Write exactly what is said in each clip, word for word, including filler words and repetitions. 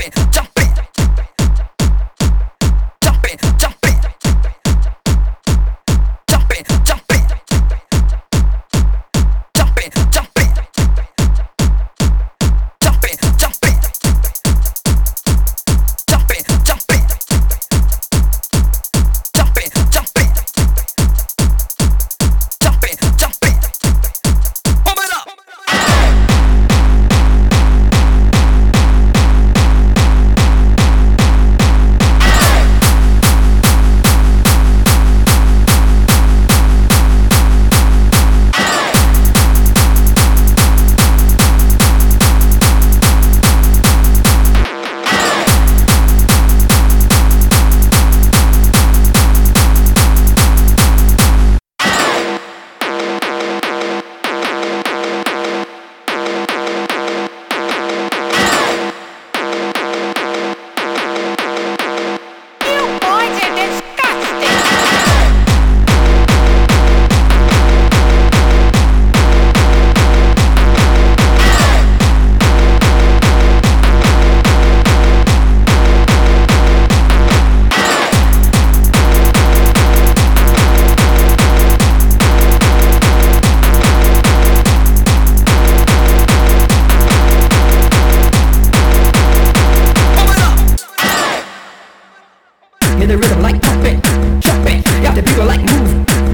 In the rhythm like pump it, jump it, got the people like move.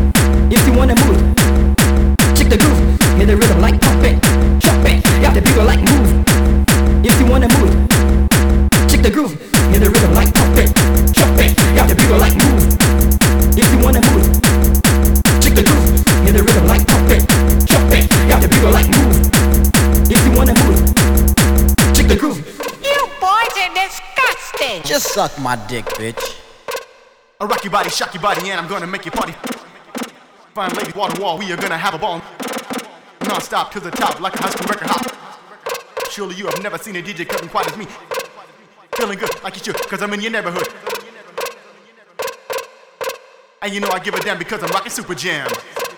If you wanna move, check the groove. In the rhythm like pump it, jump it, got the people like move. If you wanna move, check the groove. In the rhythm like pump it, jump it, got the people like move. If you wanna move, check the groove. In the rhythm like pump it, jump it, got the people like move. If you wanna move, check the groove. You boys are disgusting. Just suck my dick, bitch. I rock your body, shock your body, and I'm gonna make you party. Fine lady, wall to wall, we are gonna have a ball. Non-stop to the top, like a high school record hop. Surely you have never seen a D J cutting quite as me. Feeling good, like you should, cause I'm in your neighborhood. And you know I give a damn because I'm rocking Super Jam.